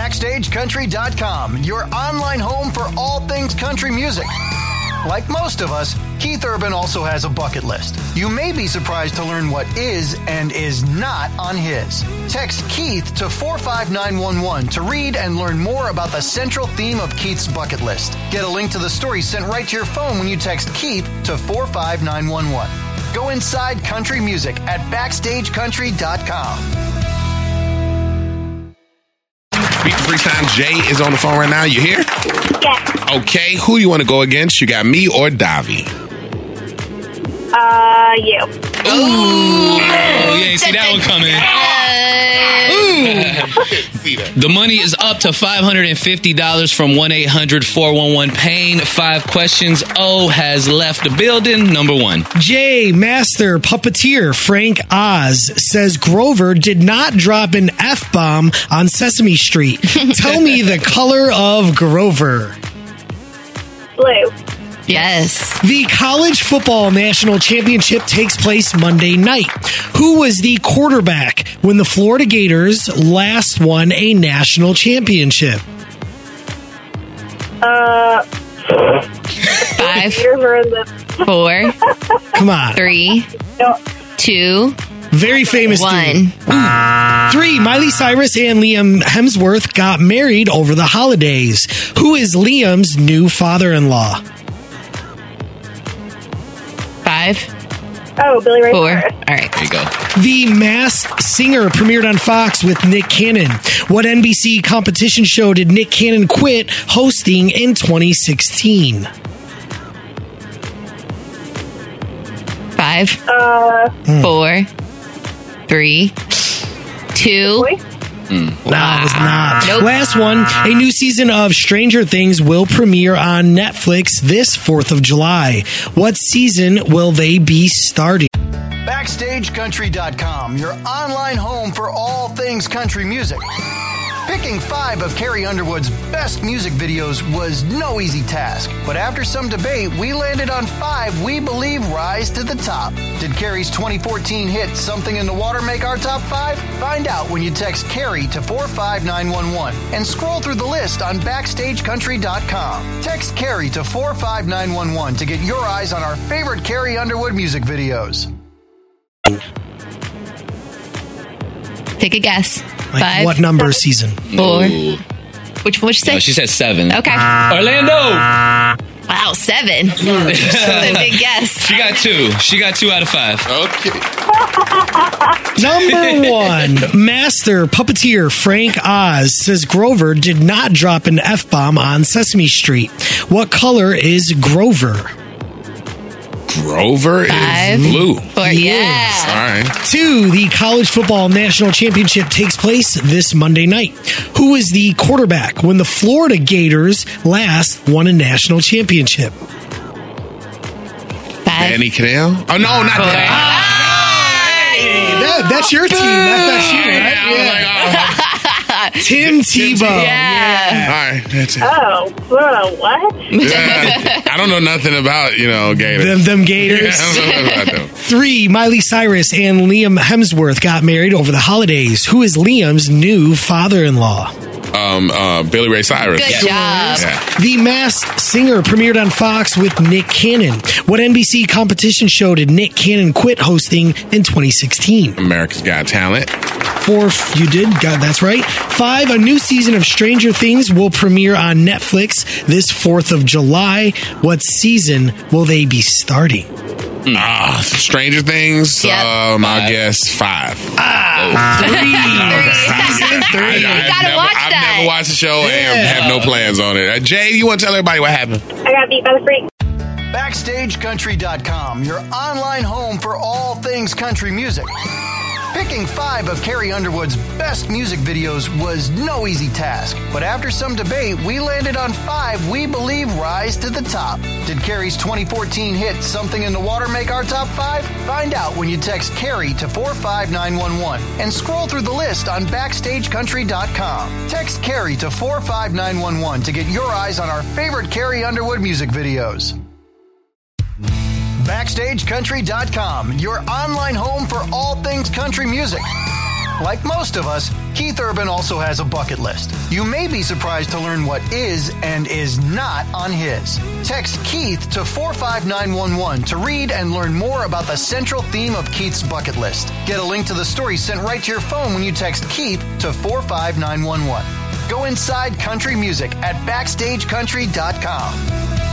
BackstageCountry.com, your online home for all things country music. Like most of us, Keith Urban also has a bucket list. You may be surprised to learn what is and is not on his. Text Keith to 45911 to read and learn more about the central theme of Keith's bucket list. Get a link to the story sent right to your phone when you text Keith to 45911. Go inside country music at BackstageCountry.com. Beat the Freestyle. Jay is on the phone right now. You here? Yeah. Okay. Who you want to go against? You got me or Davi? You. Ooh. Oh, you ain't see that one coming. The money is up to $550 from 1-800-411-PAIN. 5 questions. O has left the building. Number 1. J. Master Puppeteer Frank Oz says Grover did not drop an F-bomb on Sesame Street. Tell me the color of Grover. Blue. Yes. The College Football National Championship takes place Monday night. Who was the quarterback when the Florida Gators last won a national championship? 5, 4, Come on. 3, 2, Very famous 1. dude. 3. Miley Cyrus and Liam Hemsworth got married over the holidays. Who is Liam's new father-in-law? 5, Oh, Billy Ray 4. Cyrus. All right. There you go. The Masked Singer premiered on Fox with Nick Cannon. What NBC competition show did Nick Cannon quit hosting in 2016? 5, 4, 3, 2. Boy. No, it was not. Nope. Last one. A new season of Stranger Things will premiere on Netflix this 4th of July. What season will they be starting? BackstageCountry.com, your online home for all things country music. Picking 5 of Carrie Underwood's best music videos was no easy task, but after some debate, we landed on 5 we believe rise to the top. Did Carrie's 2014 hit Something in the Water make our top 5? Find out when you text Carrie to 45911 and scroll through the list on BackstageCountry.com. Text Carrie to 45911 to get your eyes on our favorite Carrie Underwood music videos. Take a guess. Like 5, what number season? 4. Ooh. What'd you say? No, she said 7. Okay. Orlando. Wow, 7. That's a big guess. She got 2. She got 2 out of 5. Okay. Number 1. Master Puppeteer Frank Oz says Grover did not drop an F-bomb on Sesame Street. What color is Grover? Grover 5, is blue. 4. All Yeah. right. 2. The College Football National Championship takes place this Monday night. Who is the quarterback when the Florida Gators last won a national championship? 5. Danny Cannell? Oh, no, not 4. that. That's your team. FSU, right? Yeah. Tim Tebow. Yeah. All right. That's it. Oh, what? Yeah. I don't know nothing about, Gators. Them Gators. Yeah, I don't know nothing about them. 3. Miley Cyrus and Liam Hemsworth got married over the holidays. Who is Liam's new father-in-law? Billy Ray Cyrus. Good job. Yeah. The Masked Singer premiered on Fox with Nick Cannon. What NBC competition show did Nick Cannon quit hosting in 2016? America's Got Talent. 4. You did. That's right. 5. A new season of Stranger Things will premiere on Netflix this 4th of July. What season will they be starting? Stranger Things. Yep. I guess 5. 3. You gotta watch I've that. never watched the show and have no plans on it. Jay, you want to tell everybody what happened? I got beat by the freak. BackstageCountry.com, your online home for all things country music. Picking 5 of Carrie Underwood's best music videos was no easy task, but after some debate, we landed on 5 we believe rise to the top. Did Carrie's 2014 hit Something in the Water make our top 5? Find out when you text Carrie to 45911 and scroll through the list on BackstageCountry.com. Text Carrie to 45911 to get your eyes on our favorite Carrie Underwood music videos. BackstageCountry.com, your online home for all things country music. Like most of us, Keith Urban also has a bucket list. You may be surprised to learn what is and is not on his. Text Keith to 45911 to read and learn more about the central theme of Keith's bucket list. Get a link to the story sent right to your phone when you text Keith to 45911. Go inside country music at BackstageCountry.com.